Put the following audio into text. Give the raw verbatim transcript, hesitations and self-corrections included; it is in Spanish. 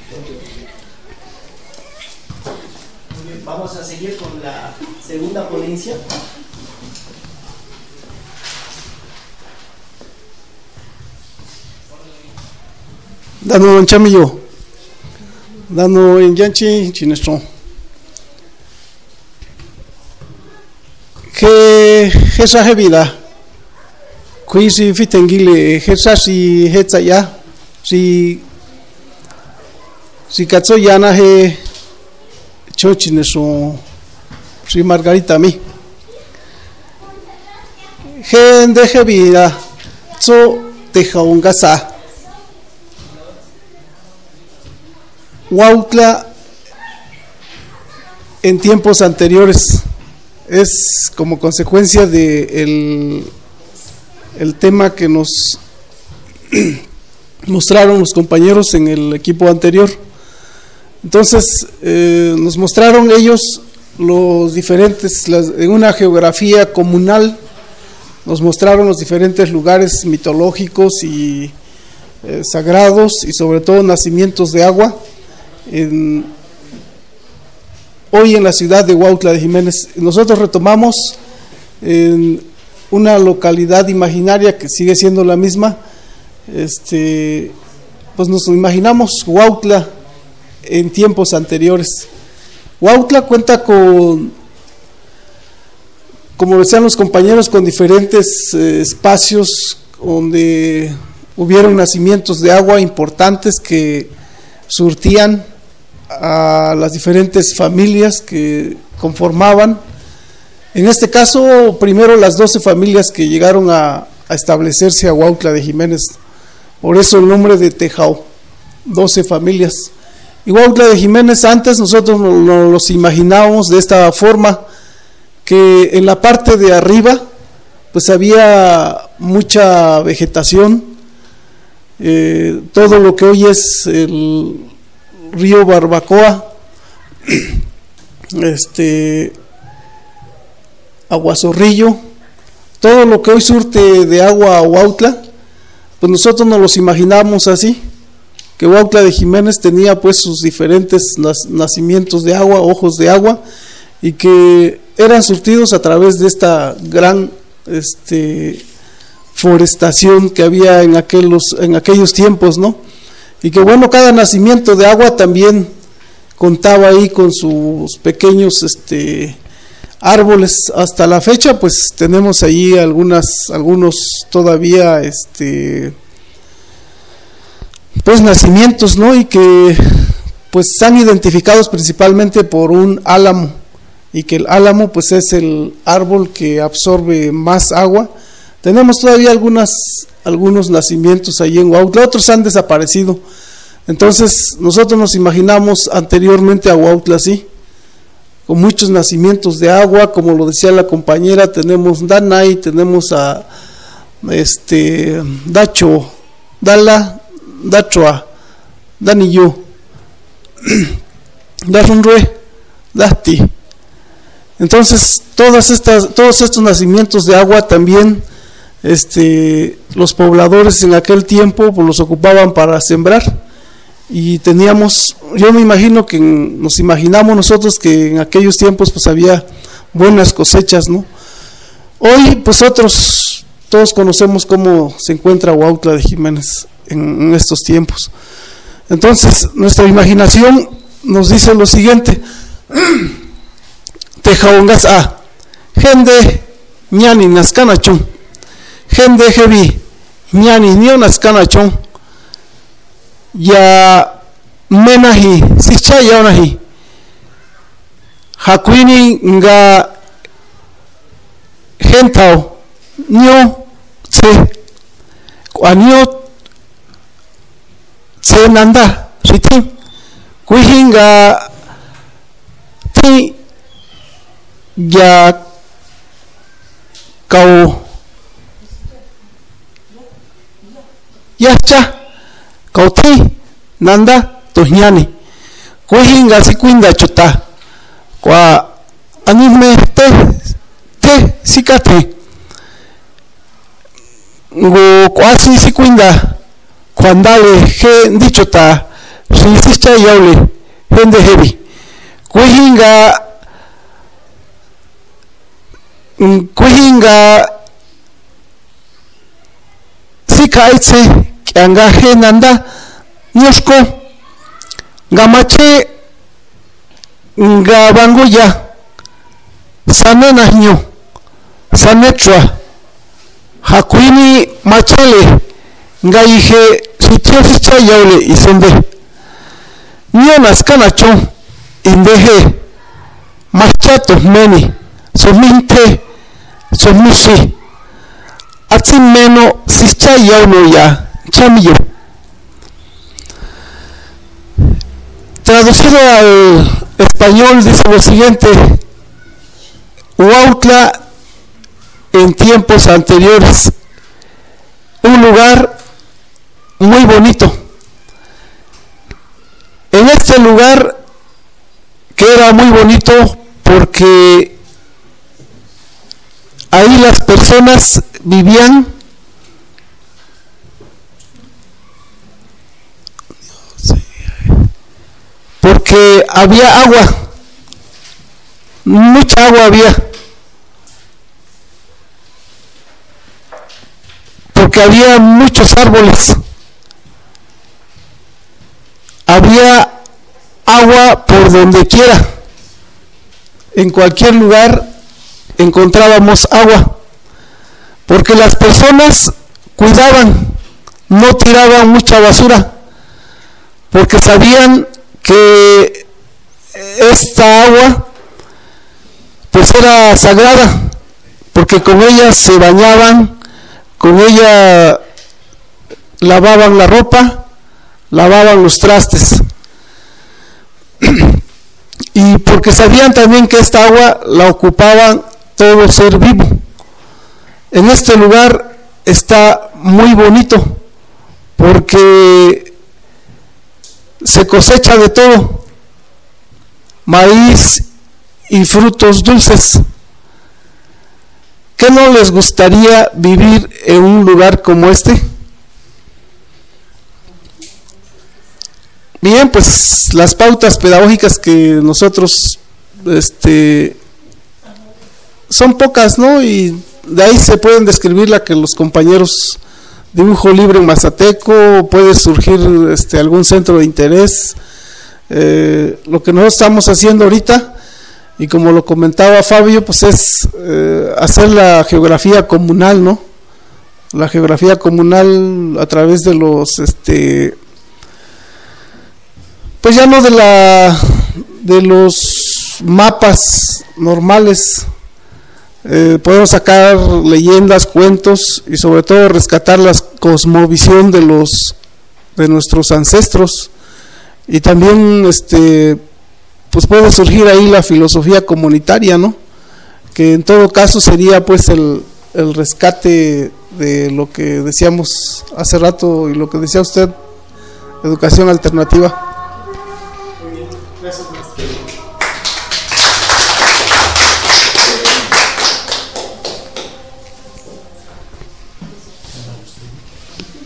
Vamos a seguir con la segunda ponencia. Dano en chamillo, dano en yanchi chinestron. Que esa vida, que si fitengile, esa si hetza ya, si si katso yana he chochineso, si Margarita mi. Gente de vida, so teja un gasa. Huautla en tiempos anteriores es como consecuencia de el, el tema que nos mostraron los compañeros en el equipo anterior. Entonces eh, nos mostraron ellos los diferentes, las, en una geografía comunal, nos mostraron los diferentes lugares mitológicos y eh, sagrados y sobre todo nacimientos de agua. En, hoy en la ciudad de Huautla de Jiménez nosotros retomamos en una localidad imaginaria que sigue siendo la misma, este, pues nos imaginamos Huautla en tiempos anteriores. Huautla cuenta con, como decían los compañeros, con diferentes eh, espacios donde hubieron nacimientos de agua importantes que surtían a las diferentes familias que conformaban, en este caso primero las doce familias que llegaron a, a establecerse a Huautla de Jiménez, por eso el nombre de Tejao, doce familias. Y Huautla de Jiménez antes nosotros nos no los imaginábamos de esta forma, que en la parte de arriba pues había mucha vegetación, eh, todo lo que hoy es el río Barbacoa, este Aguazorrillo, todo lo que hoy surte de agua a Huautla, pues nosotros nos los imaginamos así, que Huautla de Jiménez tenía pues sus diferentes nacimientos de agua, ojos de agua, y que eran surtidos a través de esta gran este forestación que había en aquellos, en aquellos tiempos, ¿no? Y que bueno, cada nacimiento de agua también contaba ahí con sus pequeños este árboles. Hasta la fecha pues tenemos ahí algunas algunos todavía este pues nacimientos, ¿no? Y que pues están identificados principalmente por un álamo, y que el álamo pues es el árbol que absorbe más agua. Tenemos todavía algunas algunos nacimientos ahí en Huautla, otros han desaparecido. Entonces nosotros nos imaginamos anteriormente a Huautla así, con muchos nacimientos de agua, como lo decía la compañera, tenemos Danay, tenemos a este Dacho, Dala, Dachoa, Danillo, Darunrue, Dati. Entonces todas estas, todos estos nacimientos de agua también Este, los pobladores en aquel tiempo pues los ocupaban para sembrar, y teníamos, yo me imagino que en, nos imaginamos nosotros que en aquellos tiempos pues había buenas cosechas, ¿no? Hoy pues otros, todos conocemos cómo se encuentra Huautla de Jiménez en, en estos tiempos. Entonces nuestra imaginación nos dice lo siguiente: Tejaongas a gente ñani nascanachón, gente heavy ñani nionas canachón, ya menaji sicha yaonaji hakuini nga gentao nio tse kuanio tse nanda ritin kuihinga ti ya kau yacha kauti nanda tuñani kuihinga sikuinda chuta kwa anime te te sikate ngo kwasi sikuinda kwandale he ndichota Shisista Yaule, Hende Heavy, Kuhinga, Kuhinga, Sikaitse, Kianga Henanda, Nyoshko, Gamache, Gabanguya, Sanenahño, Sanetra, Hakuini Machele, Gaije, Sitiosista Yaule y Sembe, Nionas Canachon, Indeje, Machato Meni, Sominte, Somusi, Atsimeno, Sicha Yaulo ya, Chamillo. Traducido al español dice lo siguiente: Huautla en tiempos anteriores, un lugar muy bonito. En este lugar, que era muy bonito porque ahí las personas vivían porque había agua, mucha agua había, porque había muchos árboles, había agua por donde quiera, en cualquier lugar encontrábamos agua, porque las personas cuidaban, no tiraban mucha basura, porque sabían que esta agua pues era sagrada, porque con ella se bañaban, con ella lavaban la ropa, lavaban los trastes, y porque sabían también que esta agua la ocupaban todo ser vivo. En este lugar está muy bonito porque se cosecha de todo, maíz y frutos dulces. ¿Qué no les gustaría vivir en un lugar como este? Bien, pues las pautas pedagógicas que nosotros este, son pocas, ¿no? Y de ahí se pueden describir la que los compañeros dibujo libre en Mazateco, puede surgir este, algún centro de interés. Eh, lo que nosotros estamos haciendo ahorita, y como lo comentaba Fabio, pues es eh, hacer la geografía comunal, ¿no? La geografía comunal a través de los, este, pues ya no de la, de los mapas normales. Eh, podemos sacar leyendas, cuentos y sobre todo rescatar la cosmovisión de los de nuestros ancestros, y también este pues puede surgir ahí la filosofía comunitaria, ¿no? Que en todo caso sería pues el, el rescate de lo que decíamos hace rato y lo que decía usted, educación alternativa. Muy bien, gracias, maestro.